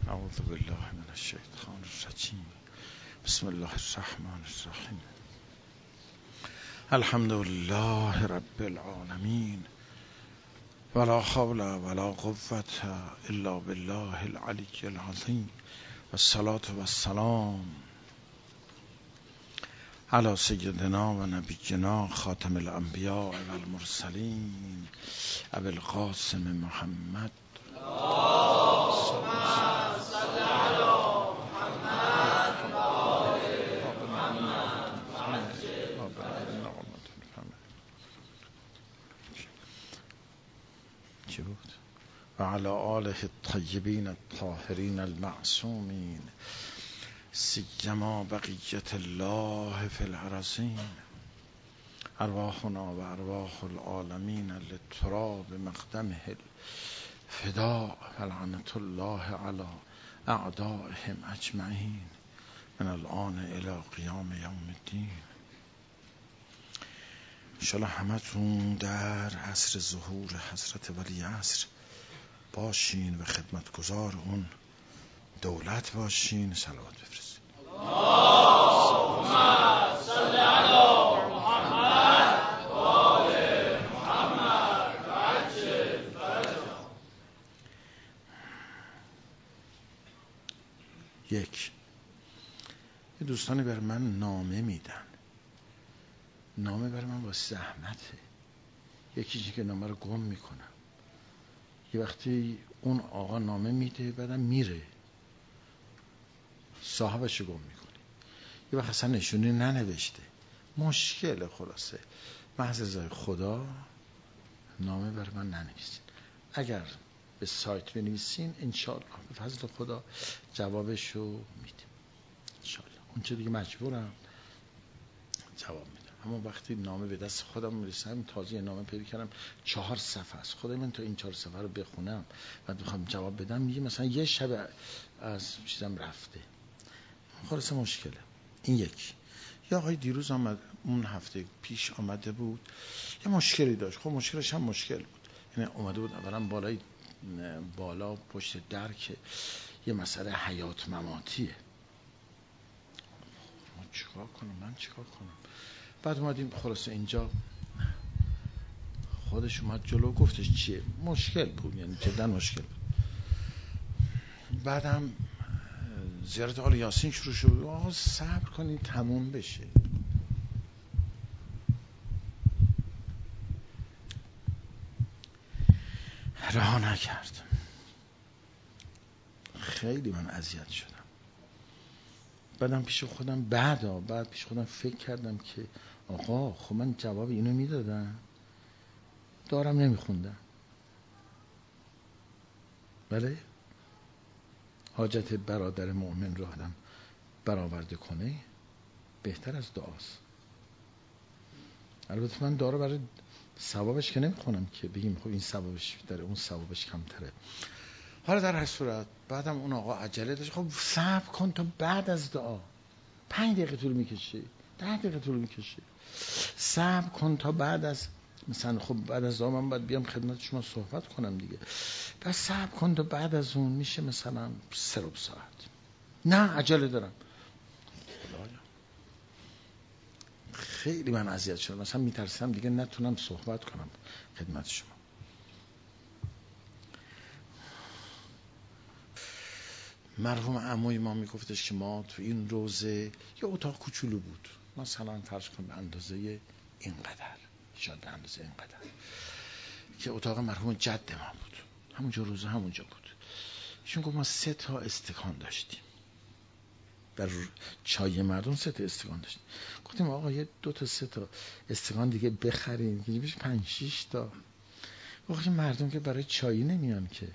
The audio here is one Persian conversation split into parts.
اعوذ بالله من الشیطان الرجیم. بسم الله الرحمن الرحیم. الحمد لله رب العالمین ولا حول ولا قوة الا بالله العلی العظیم والصلاة والسلام علی سیدنا و نبینا خاتم الانبیاء والمرسلین ابی القاسم محمد و علی آله الطیبین الطاهرین المعصومین سیما بقیت الله فی الارضین ارواحنا و ارواح العالمین للتراب مقدمه الفداء و لعنة الله علی اعدائهم اجمعین من الان الی قیام یوم الدین. انشاءالله همتون در عصر ظهور حضرت ولی عصر باشین و خدمتگزار اون دولت باشین. صلوات بفرستید. اللهم صل علی محمد و آل محمد و عجل فرجهم. یک دوستانی بر من نامه میدن. نامه برای من با زحمته. یکی که نامه رو گم میکنم. یه وقتی اون آقا نامه میده بعدم میره صاحبش رو گم میکنه. یه وقت اصلا نشونی ننوشته. مشکل. خلاصه محض رضای خدا نامه برای من ننویسین. اگر به سایت بنویسین انشاءالله به فضل خدا جوابش رو میدیم انشاءالله. اون چه دیگه مجبورم جواب میدم. اما وقتی نامه به دست خودم میرسم، تازه نامه پیدا کردم 4 صفحه است. خدای من تا این 4 صفحه رو بخونم و بخوام جواب بدم میگه مثلا یه شب از چیزم رفته. خلاصه مشکله. این یک. یا آقای دیروز آمد، اون هفته پیش آمده بود، یه مشکلی داشت. خب مشکلش هم مشکل بود. یعنی اومده بود اولا بالا پشت در که یه مسئله حیات مماتیه. چیکار کنم؟ من چیکار کنم؟ بعد اومدیم خلاصه اینجا خودش اومد جلو گفتش چیه مشکل بود، یعنی جدا مشکل بود. بعدم زیارت آل یاسین شروع شد. آقا صبر کنید تموم بشه. رها نکرد. خیلی من اذیت شدم. بعدم پیش خودم بعد پیش خودم فکر کردم که آقا خب من جواب اینو میدادم، دارم نمیخوندم. بله حاجت برادر مؤمن رو آدم برآورده کنه بهتر از دعاست. البته من دعا رو برای ثوابش که نمیخونم که بگیم خب این ثوابش بیشتره اون ثوابش کمتره. حالا در هر صورت بعدم اون آقا عجله داشت. خب صبر کن تا بعد از دعا. 5 دقیقه طول میکشه، 10 دقیقه طول میکشه. صبر کن تا بعد از مثلا خب بعد از دعا من باید بیام خدمت شما صحبت کنم دیگه. پس صبر کن تا بعد از اون میشه مثلا 3 ساعت. نه عجله دارم. خیلی من اذیت شدم. مثلا میترسم دیگه نتونم صحبت کنم خدمت شما. مرحوم عموی ما میگفتش که ما تو این روزه یه اتاق کوچولو بود، مثلا فرض کن به اندازه اینقدر، شاید به اندازه اینقدر، که اتاق مرحوم جد ما بود. همونجا روزه همونجا بود. ایشون گفت ما 3 تا استکان داشتیم. در چای مردم 3 تا استکان داشتیم. گفتیم آقا یه 2 تا 3 تا استکان دیگه بخریم که بشه 5-6 تا. گفتیم مردم که برای چای نمیان که،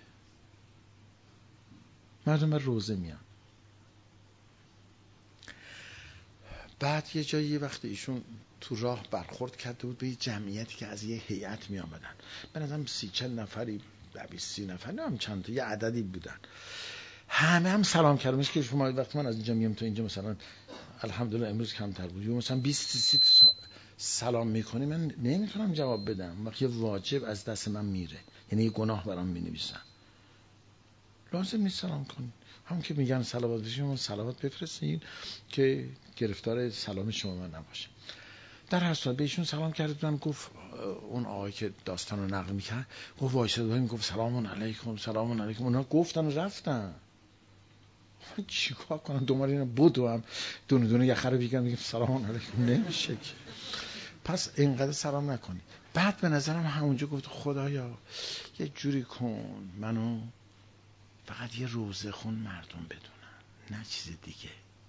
مردم برای روزه میان. بعد یه جایی یه وقت ایشون تو راه برخورد کرده بود به یه جمعیتی که از یه هیئت می آمدن. به نظرم 30-40 نفری 20 نفر نمیدونم چند تا یه عددی بودن. همه هم سلام کردن که شما وقتی من از اینجا میام تا اینجا مثلا الحمدلله امروز کمتر بود مثلا 20-30 سلام میکنی من نمیتونم جواب بدم. وقتی واجب از دست من میره، یعنی یه گناه برام مینویسن. لازم نیست سلام کنید. هم که میگن صلوات بشیم صلوات بفرستین که گرفتار سلام شما من نباشه. در هر صورت بهشون سلام کردن. گفت اون آقای که داستان رو نقل میکرد گفت وایساد بهم گفت سلام علیکم سلام علیکم. اونا گفتن و رفتن. چیکار کنم دوباره اینا بدو هم دونه دونه یخه رو میگم سلام علیکم نمیشه که. پس اینقدر سلام نکنی. بعد به نظرم همونجا گفت خدایا یه جوری کن منو فقط یه روزه خون مردم بدونن، نه چیز دیگه.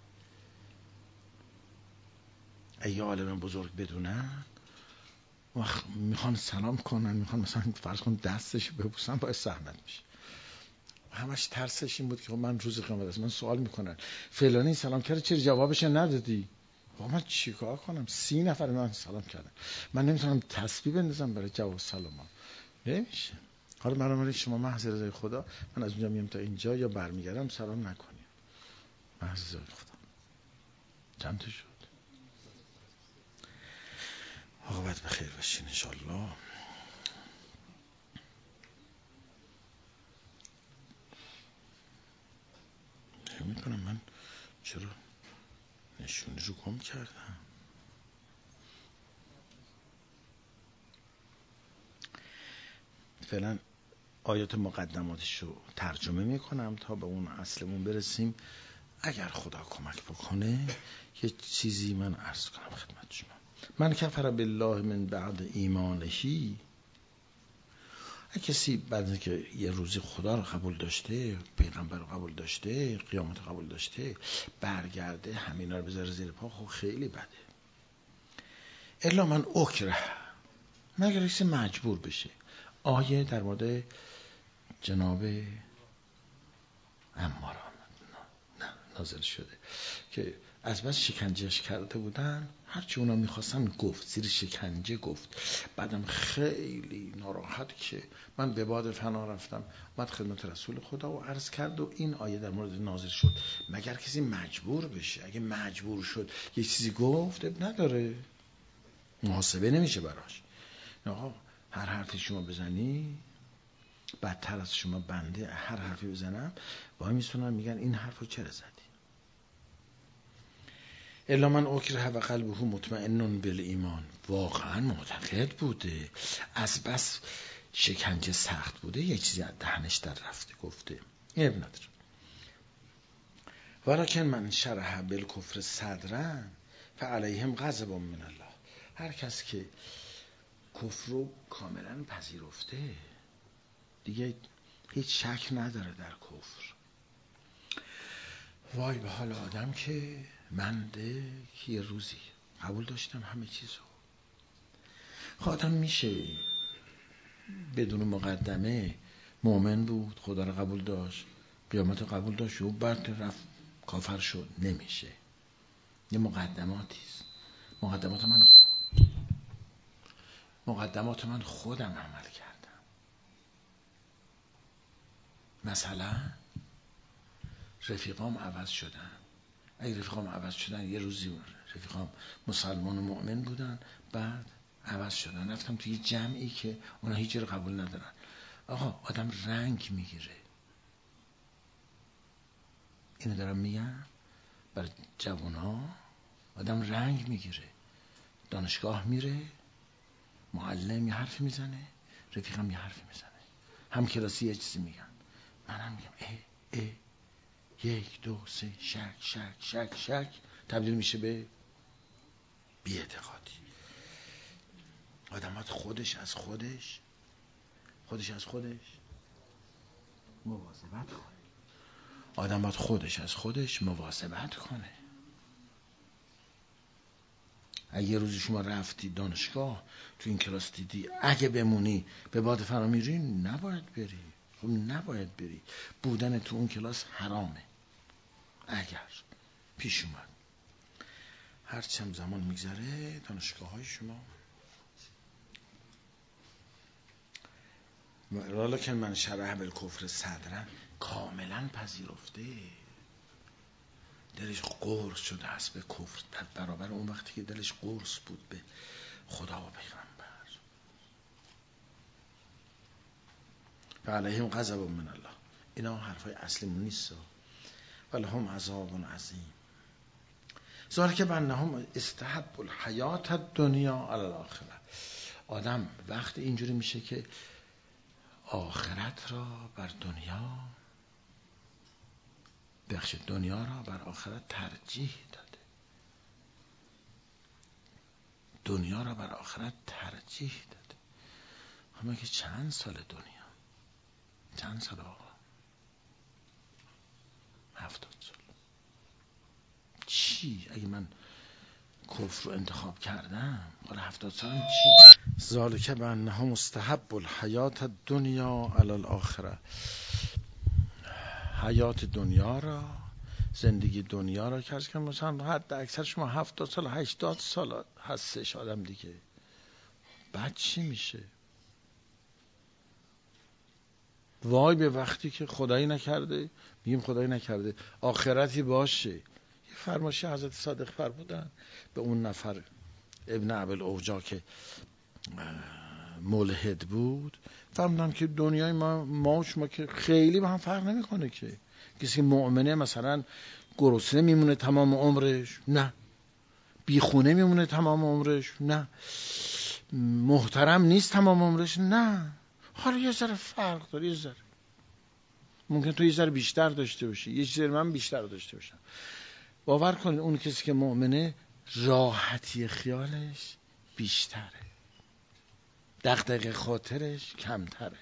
اگه عالم بزرگ بدونن وقت میخوان سلام کنن، میخوان مثلا فرض کن دستش ببوسن، باید زحمت میشه. همش ترسش این بود که من روز قیامت از من سوال میکنن فلانی سلام کرد چرا جوابش ندادی؟ با من چیکار کنم؟ 30 نفر من سلام کردن، من نمیتونم تسبیح بندازم برای جواب سلام. نمیشه. حالا برای شما محض رضای خدا من از اونجا میام تا اینجا یا برمیگردم سلام نکنیم. محض رضای خدا. چند تا شد؟ عاقبت به خیر باشین انشالله. میکنم من چرا نشونی رو گم کردم؟ فعلا آیات مقدماتش رو ترجمه میکنم تا به اون اصلمون برسیم. اگر خدا کمک بکنه یه چیزی من عرض کنم خدمت شما. من کفر بالله من بعد ایمانهی، کسی بعد از که یه روزی خدا رو قبول داشته، پیغمبر رو قبول داشته، قیامت رو قبول داشته، برگرده همینا رو بذاره زیر پا، خب خیلی بده. الا من اکره، مگر کسی مجبور بشه. آیه در مورد جناب عمار نازل شده که از بس شکنجهش کرده بودن، هرچی اونا میخواستن گفت، زیر شکنجه گفت. بعدم خیلی ناراحت که من به باد فنا رفتم، بعد خدمت رسول خدا و عرض کرد و این آیه در مورد نازل شد. مگر کسی مجبور بشه؟ اگه مجبور شد یه چیزی گفت نداره، محاسبه نمیشه براش. آقا هر حرفی شما بزنی بدتر از شما بنده هر حرفی بزنم وای میسونن میگن این حرفو چرا زدی. الا من اکره و قلبه مطمئن بالایمان، واقعا معتقد بوده، از بس شکنجه سخت بوده یه چیزی از دهنش در رفته گفته این اب نداره. ولکن من شرح بالکفر صدرا فعلیهم غضب من الله، هر کس که کفر رو کاملا پذیرفته دیگه هیچ شک نداره در کفر. وای به حال آدم که من یه روزی قبول داشتم همه چیزو. آدم میشه بدون مقدمه مؤمن بود، خدا رو قبول داشت، قیامت رو قبول داشت و بعد رفت کافر شد؟ نمیشه. یه مقدماتیست. مقدمات من خودم عمل کردم. مثلا رفیقام عوض شدن. اگه رفیقام عوض شدن، یه روزی رفیقام مسلمان و مؤمن بودن بعد عوض شدن، رفتم توی جمعی که اونا هیچی رو قبول ندارن. آقا آدم رنگ میگیره. اینو دارم میگم برای جوونا. آدم رنگ میگیره. دانشگاه میره، معلم یه حرفی میزنه، رفیقم یه حرفی میزنه، هم کلاسی یه چیزی میگن، منم میگم اه 1 2 3 شک تبدیل میشه به بی‌اعتقادی. آدم باید خودش از خودش مواظبت کنه. آدم باید خودش از خودش مواظبت کنه. اگه یه روزی شما رفتی دانشگاه تو این کلاس دیدی اگه بمونی به باد فرا میری، نباید بری. خب نباید بری. بودن تو اون کلاس حرامه. اگر پیش اومد هرچند زمان میگذره دانشگاه های شما ولکن من شرح بالکفر صدرا، کاملا پذیرفته، دلش قرص شده است به کفر در برابر اون وقتی که دلش قرص بود به خدا و پیغمبر. فعلیهم غضب من الله اینا حرفای اصلیمون نیست. ولهم عذاب عظیم ذالک بانهم استحبوا الحیات الدنیا علی الاخره. آدم وقت اینجوری میشه که آخرت را بر دنیا، دنیا را بر آخرت ترجیح داده. دنیا را بر آخرت ترجیح داده. همه که چند سال دنیا؟ چند سال آقا؟ 70 سال. چی؟ اگه من کفر رو انتخاب کردم حالا 70 سالم چی؟ ذالک بانهم مستحب الحیات الدنیا علی الاخره. حیات دنیا را، زندگی دنیا را که مثلا حد اکثر شما 70 سال 80 سال هستش آدم دیگه، بعد چی میشه؟ وای به وقتی که خدایی نکرده، میگیم خدایی نکرده آخرتی باشه. یه فرمایشی حضرت صادق فرمودن به اون نفر ابن ابوالعوجا که ملحد بود، فرمودن که دنیای ما و شما که خیلی با هم فرق نمیکنه که کسی مؤمنه مثلا گرسنه میمونه تمام عمرش؟ نه. بیخونه میمونه تمام عمرش؟ نه. محترم نیست تمام عمرش؟ نه. حالا یه ذره فرق داره، یه ذره ممکن تو یه ذره بیشتر داشته باشی، یه ذره من بیشتر داشته باشم. باور کن اون کسی که مؤمنه راحتی خیالش بیشتره، دغدغه خاطرش کمتره.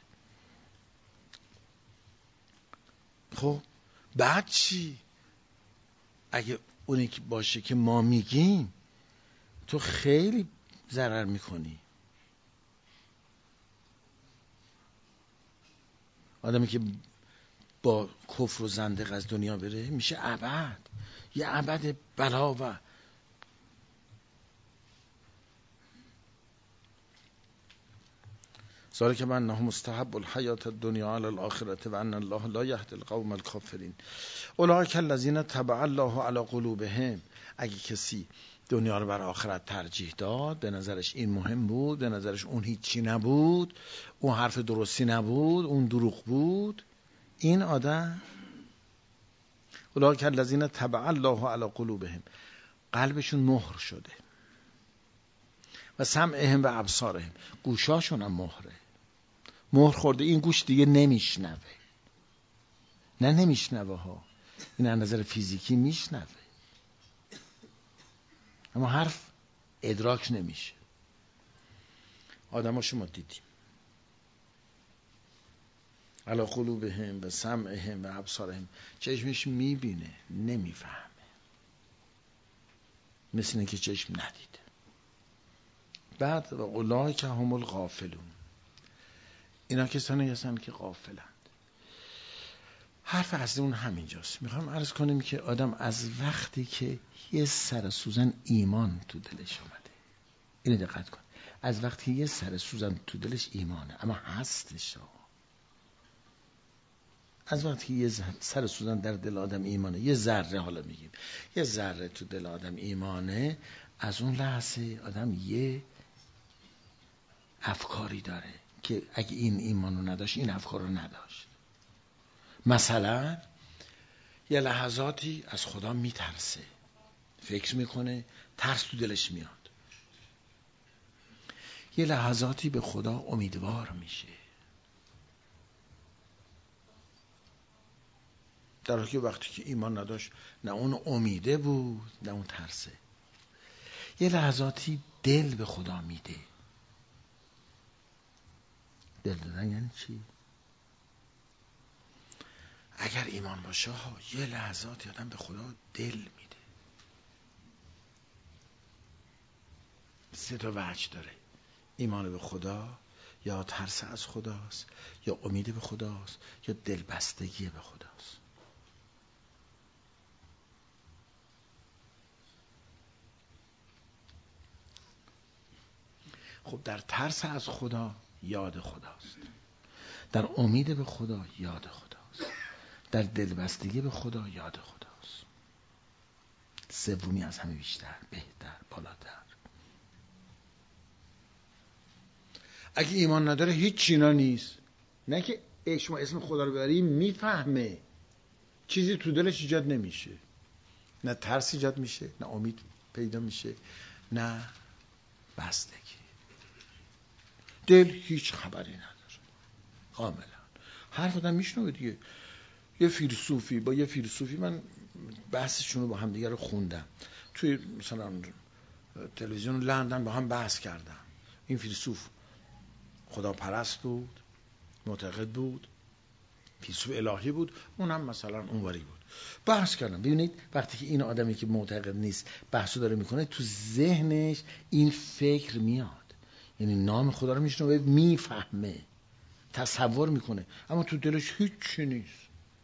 خب بعد چی؟ اگه اونی که باشه که ما میگیم تو خیلی ضرر میکنی. آدمی که با کفر و زندق از دنیا بره میشه ابد، یه ابد بلا. و ذالک بانهم مستحب الحیات الدنیا علی الاخره و ان الله لا یهدی القوم الکافرین. اولئک الذین طبع الله علی قلوبهم. اگه کسی دنیا رو بر آخرت ترجیح داد، به نظرش این مهم بود، به نظرش اون هیچی نبود، اون حرف درستی نبود، اون دروغ بود، این آدم اولئک الذین طبع الله علی قلوبهم، قلبشون مهر شده، و سمعهم و ابصارهم، گوشاشون هم مهر خورده. این گوش دیگه نمیشنوه. نه نمیشنوه ها، این از نظر فیزیکی میشنوه اما حرف ادراک نمیشه. آدم ها شما دیدیم علی قلوبهم و سمعهم و ابصارهم، چشمش میبینه نمیفهمه، مثل اینکه چشم ندیده. بعد و اولئک هم الغافلون، اینا کسانی هستند که غافلند. حرف اصلی اون همینجاست. میخوام عرض کنیم که آدم از وقتی که یه سر سوزن ایمان تو دلش اومده، اینو دقت کن، از وقتی یه سر سوزن تو دلش ایمانه، اما هستش از وقتی یه سر سوزن در دل آدم ایمانه، یه ذره، حالا میگیم یه ذره تو دل آدم ایمانه، از اون لحظه آدم یه افکاری داره که اگه این ایمان رو نداشت این افکار رو نداشت. مثلا یه لحظاتی از خدا میترسه، فکر میکنه، ترس تو دلش میاد. یه لحظاتی به خدا امیدوار میشه، در حالی که وقتی که ایمان نداشت نه اون امیده بود نه اون ترسه. یه لحظاتی دل به خدا میده. دل دادن یعنی چی؟ اگر ایمان باشه یه لحظاتی آدم به خدا دل میده. 3 وجه داره: ایمان به خدا، یا ترس از خداست، یا امید به خداست، یا دلبستگی به خداست. خب در ترس از خدا یاد خداست، در امید به خدا یاد خداست، در دلبستگی به خدا یاد خداست. 3 از همه بیشتر، بهتر، بالاتر. اگه ایمان نداره هیچ چینا نیست. نه که شما اسم خدا رو ببری میفهمه، چیزی تو دلش ایجاد نمیشه، نه ترس ایجاد میشه، نه امید پیدا میشه، نه بستگی. دل هیچ خبری نداره کاملا. حرف آدم میشنوه دیگه. یه فیلسوفی با یه فیلسوفی، من بحثشون رو با هم دیگه رو خوندم توی مثلا تلویزیون لندن، با هم بحث کردم. این فیلسوف خداپرست بود، معتقد بود، فیلسوف الهی بود، اونم مثلا اونوری بود. بحث کردم. ببینید وقتی که این آدمی که معتقد نیست بحثو داره میکنه، تو ذهنش این فکر میاد، یعنی نام خدا رو میشنوه، میفهمه، تصور میکنه، اما تو دلش هیچی نیست،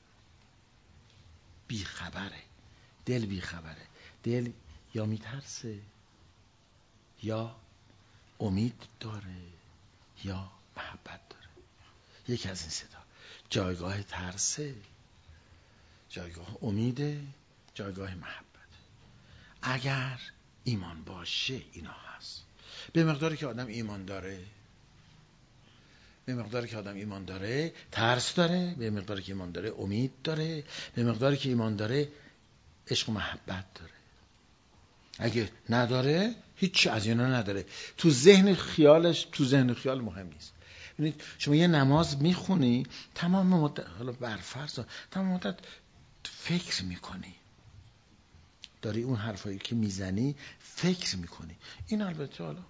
بیخبره. دل بیخبره. دل یا میترسه، یا امید داره، یا محبت داره. یکی از این ستا. جایگاه ترسه، جایگاه امیده، جایگاه محبت. اگر ایمان باشه اینا هست. به مقداری که آدم ایمان داره، به مقداری که آدم ایمان داره ترس داره، به مقداری که ایمان داره امید داره، به مقداری که ایمان داره عشق و محبت داره. اگه نداره هیچ از اینا نداره. تو ذهن خیال مهم نیست. ببینید شما یه نماز میخونی، تمام مدت، حالا برفرض تمام مدت فکر میکنی، داری اون حرفایی که میزنی فکر میکنی. این البته حالا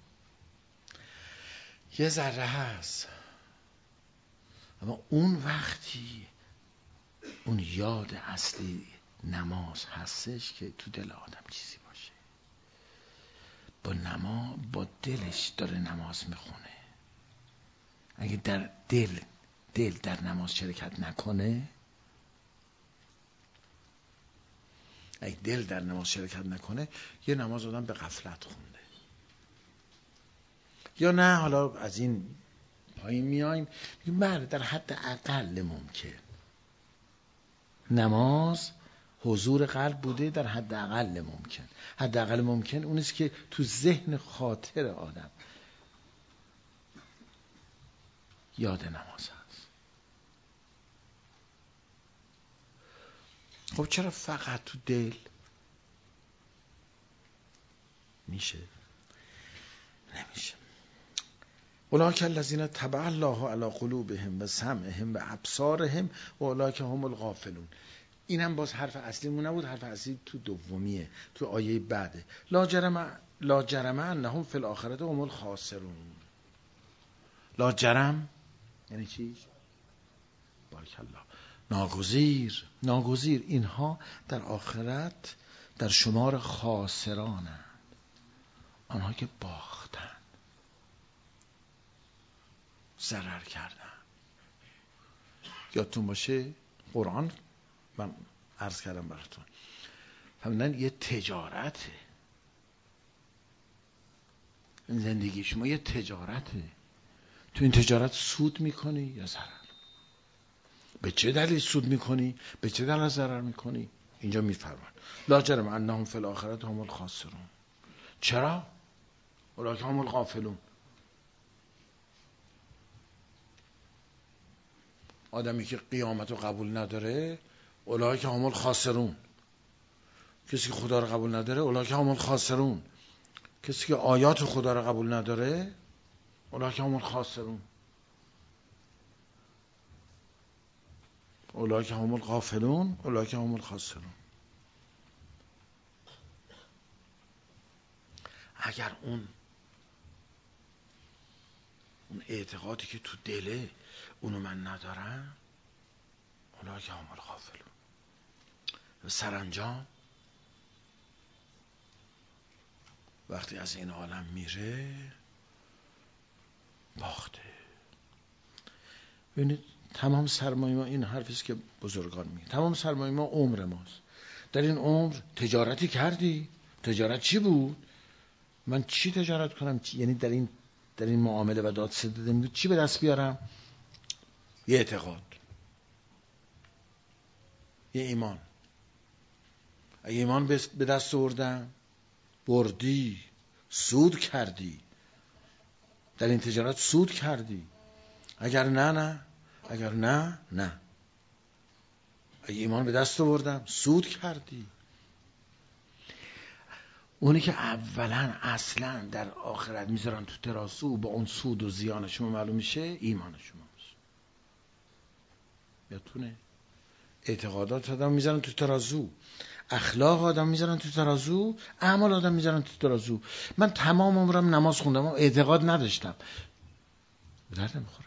یه ذره هست، اما اون وقتی اون یاد اصلی نماز هستش که تو دل آدم چیزی باشه، با دلش داره نماز میخونه. اگه در دل در نماز شرکت نکنه، اگه دل در نماز شرکت نکنه، یه نماز آدم به غفلت خونده. یا نه حالا از این پایین میایم میگیم بله در حد اقل ممکن نماز حضور قلب بوده، در حد اقل ممکن. حد اقل ممکن اونیست که تو ذهن خاطر آدم یاد نماز هست. خب چرا فقط تو دل میشه؟ نمیشه. اولئک الذین طبع الله علی قلوبهم و سمعهم و ابصارهم و اولئک هم الغافلون. اینم باز حرف اصلیمون نبود، حرف اصلی تو دومیه، تو آیه بعده. لا جرم انهم فی الاخرة هم الخاسرون. لا جرم یعنی چی؟ بارک الله. ناگزیر اینها در آخرت در شمار خاسرانند، آنها که باختن، ضرر کردن. یادتون باشه قرآن، من عرض کردم براتون، فهمیدن یه تجارته، زندگی شما یه تجارته. تو این تجارت سود میکنی یا ضرر؟ به چه دلیل سود میکنی؟ به چه دلیل ضرر میکنی؟ اینجا میفرمان لا جرم انهم فی الاخرة هم الخاسرون. چرا؟ اولئک هم الغافلون. آدمی که قیامت رو قبول نداره اولئک هم الخاسرون. کسی که خدا رو قبول نداره اولئک هم الخاسرون. کسی که آیات خدا رو قبول نداره اولئک هم الخاسرون. اولئک هم الغافلون، اولئک هم الخاسرون. اگر اون اعتقادی که تو دله اونو من ندارم، اولئک هم الغافلون. سرانجام وقتی از این عالم میره باخته. ببینید تمام سرمایه ما، این حرفیست که بزرگان میگن، تمام سرمایه ما عمر ماست. در این عمر تجارتی کردی؟ تجارت چی بود؟ من چی تجارت کنم؟ یعنی در این معامله و دادستدی چی به دست بیارم؟ یه اعتقاد، یه ایمان. اگه ایمان به دست آوردم، بردی، سود کردی، در این تجارت سود کردی. اگر نه اگر نه اگه ایمان به دست آوردم سود کردی. اونی که اولا اصلا در آخرت میذارن تو ترازو، با اون سود و زیان شما معلوم میشه ایمان شماست. یادتونه اعتقادات آدم میذارن تو ترازو، اخلاق آدم میذارن تو ترازو، اعمال آدم میذارن تو ترازو. من تمام عمرم نماز خوندم و اعتقاد نداشتم، به درد نمیخوره.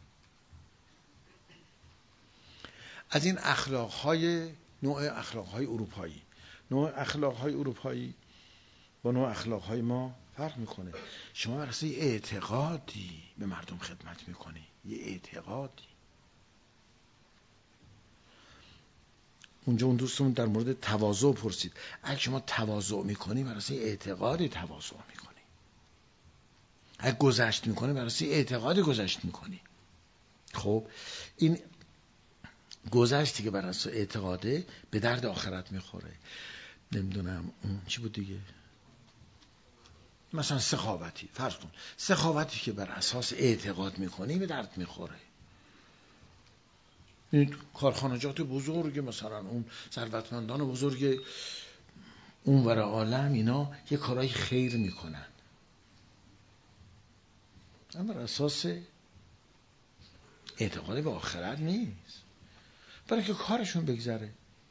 از این اخلاقهای نوع اخلاقهای اروپایی، نوع اخلاقهای اروپایی با نوع اخلاقهای ما فرق میکنه. شما بر اساس اعتقادی به مردم خدمت میکنی، یه اعتقادی. اونجا اون دوستمون در مورد تواضع پرسید. اگه شما تواضع میکنی بر اساس اعتقادی تواضع میکنی، اگه گذشت میکنی بر اساس اعتقادی گذشت میکنی. خب این گذشتی که بر اساس اعتقاده به درد آخرت میخوره. نمیدونم اون چی بود دیگه، مثلا سخاوتی، فرض کن سخاوتی که بر اساس اعتقاد میکنی به درد میخوره. این کارخانجات بزرگ، مثلا اون ثروتمندان بزرگ اونور عالم، اینا یه کارهای خیر میکنن اما بر اساس اعتقاد به آخرت نیست، برای که کارشون بگذره.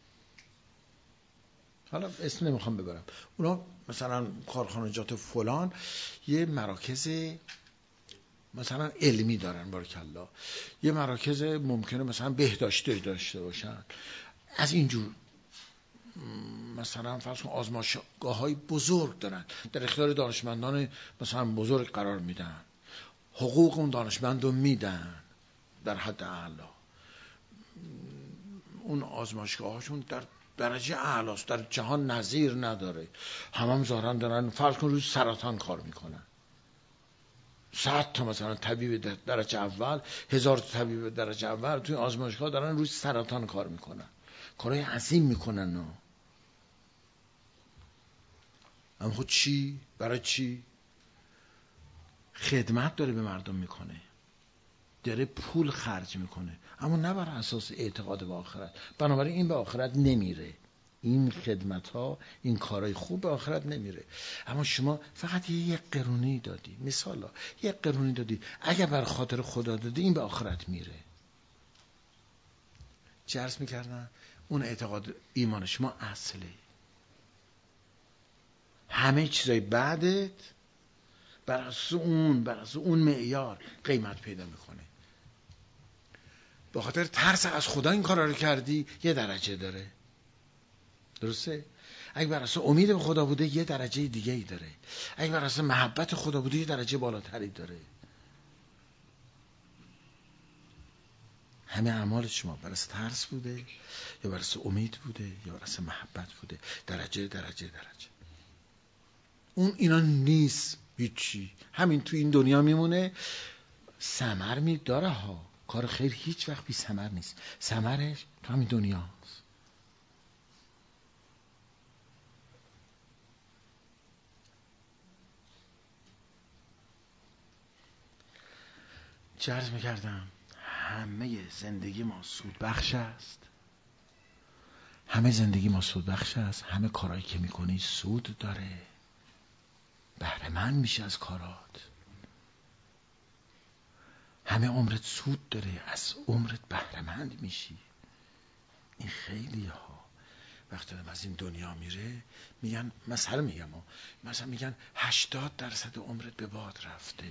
حالا اسم نمیخوام ببرم، اونا مثلا کارخانجات فلان یه مراکز مثلا علمی دارن، بارکالله، یه مراکز ممکنه مثلا بهداشتی داشته باشن، از اینجور مثلا فرض کن آزمایشگاه‌های بزرگ دارن، در اختیار دانشمندان مثلا بزرگ قرار میدن، حقوق اون دانشمند رو میدن در حد اعلا. اون آزمایشگاه‌هاشون در درجه اعلاست، در جهان نظیر نداره. هم ظاهرا دارن فرض کن روی سرطان کار میکنن، 100 تا مثلا طبیب درجه اول، 1000 تا طبیب درجه اول توی آزمایشگاه دارن روی سرطان کار میکنن، کارهای عظیم میکنن. نه اما خود چی؟ برای چی؟ خدمت داره به مردم میکنه، داره پول خرج میکنه، اما نه بر اساس اعتقاد به آخرت. بنابراین این به آخرت نمیره، این خدمت ها، این کارهای خوب به آخرت نمیره. اما شما فقط یک قرونی دادی، مثلا یک قرونی دادی، اگر بر خاطر خدا دادی این به آخرت میره. چه عرض میکردن؟ اون اعتقاد ایمان شما اصله، همه چیزای بعدت بر اساس اون معیار قیمت پیدا میکنه. به خاطر ترس از خدا این کارا رو کردی، یه درجه داره، درسته؟ اگه بر اساس امید به خدا بوده یه درجه دیگه ای داره، اگه بر اساس محبت خدا بوده یه درجه بالاتری داره. همه اعمال شما بر اساس ترس بوده یا بر اساس امید بوده یا بر اساس محبت بوده، درجه. اون اینا نیست، هیچی، همین تو این دنیا میمونه. ثمر داره ها، کار خیر هیچ وقت بی ثمر نیست، ثمرش تو همین دنیاست. چه عرض میکردم؟ همه زندگی ما سود بخش است، همه زندگی ما سود بخش است، همه کارهایی که میکنی سود داره، بهره مند میشه از کارات، همه عمرت سود داره، از عمرت بهره مند میشی. این خیلی ها وقتی آدم از این دنیا میره میگن، مثلا میگن 80% عمرت به باد رفته،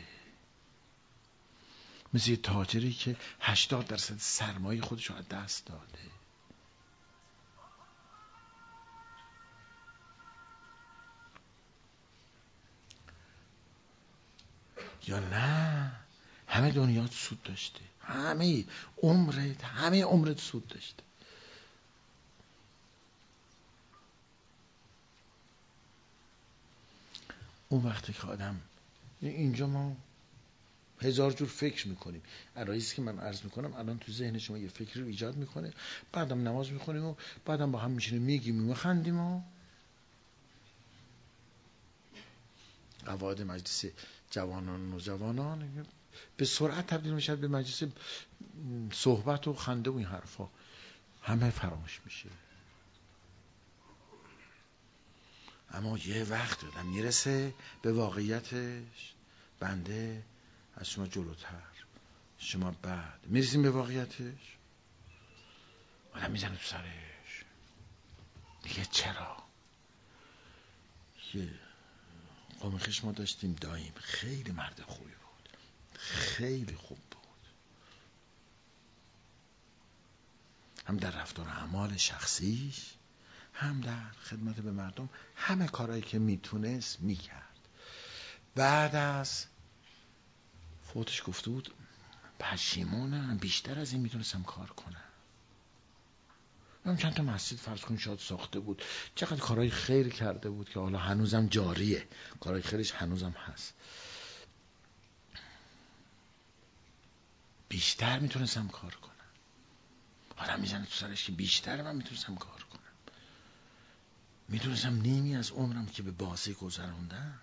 مثل یه تاجری که 80% سرمایه خودش رو از دست داده. یا نه همه دنیات سود داشته، همه عمرت سود داشته. اون وقتی که آدم اینجا ما 1000 جور فکر میکنیم، عرایزی که من عرض میکنم الان تو ذهن شما یه فکری رو ایجاد میکنه، بعدم نماز میخونیم و بعدم با هم میشینیم میگیم میخندیم و قواعد مجلس جوانان و نوجوانان به سرعت تبدیل میشه به مجلس صحبت و خنده و این حرفا، همه فراموش میشه. اما یه وقت آدم میرسه به واقعیتش، بنده از شما جلوتر، شما بعد میرسیم به واقعیتش، آدم میزنه تو سرش دیگه. چرا؟ یه قوم خویش ما داشتیم، داییم، خیلی مرد خوبی بود، خیلی خوب بود، هم در رفتار اعمال شخصیش، هم در خدمت به مردم، همه کارهایی که میتونست میکرد. بعد از فوتش گفته بود پشیمونم، بیشتر از این میتونستم کار کنم. من چند تا مسجد فرض کن شاید ساخته بود، چقدر کارهای خیر کرده بود که حالا هنوزم جاریه، کارهای خیرش هنوزم هست. بیشتر میتونستم کار کنم. آدم میزنه تو سرش که بیشتر من میتونستم کار کنم، میتونستم نیمی از عمرم که به بازی گذروندم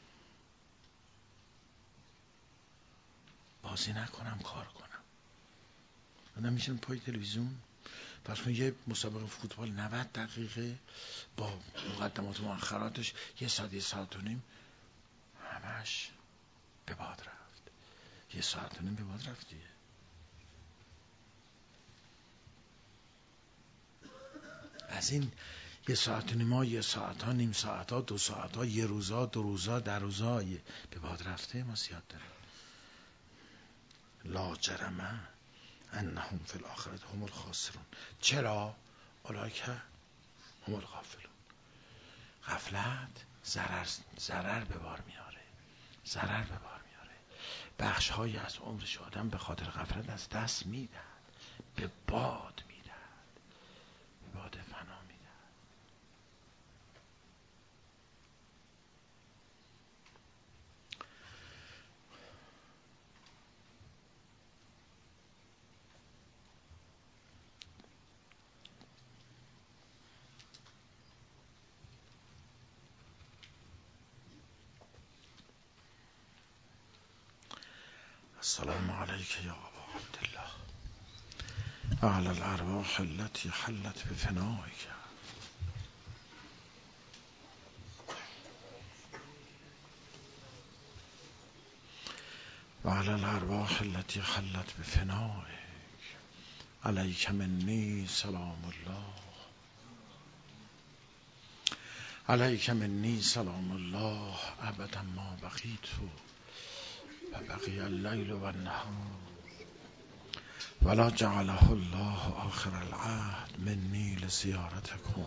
بازی نکنم، کار کنم. آدم میشن پای تلویزیون، پس کن یه مسابقه فوتبال 90 دقیقه با مقدمات و مؤخراتش، یه ساعت و نیم، همش به باد رفت. یه ساعت و نیم به باد رفت دیگه. از این یه ساعت و نیمه، یه ساعت ها، نیم ساعت ها، 2 ساعت ها، یه روزا، 2 روزا، در روزا به باد رفته ما زیاد داریم. لا جرمه انهم فی الاخرة هم الخاسرون. چرا؟ اولئک هم الغافلون. غفلت ضرر به بار میاره، ضرر به بار میاره. بخش های از عمرش آدم به خاطر غفلت از دست میدن، به باد میدن، به باد فنا میدن. السلام علیک یا ابا عبدالله و علی الارواح التي حلت بفنائک و علی الارواح التي حلت بفنائک علیک منی سلام الله، علیک منی سلام الله ابدا ما بقیت و بقی اللیل و النهار ولا جعله الله آخر العهد منی لزیارتکم.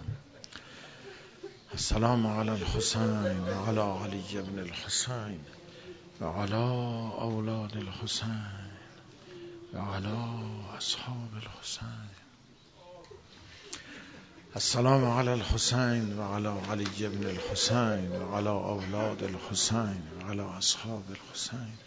السلام علی الحسین و علی علی بن الحسین و علی اولاد الحسین و علی اصحاب الحسین. السلام علی الحسین و علی علی بن الحسین و علی اولاد الحسین و علی اصحاب الحسین.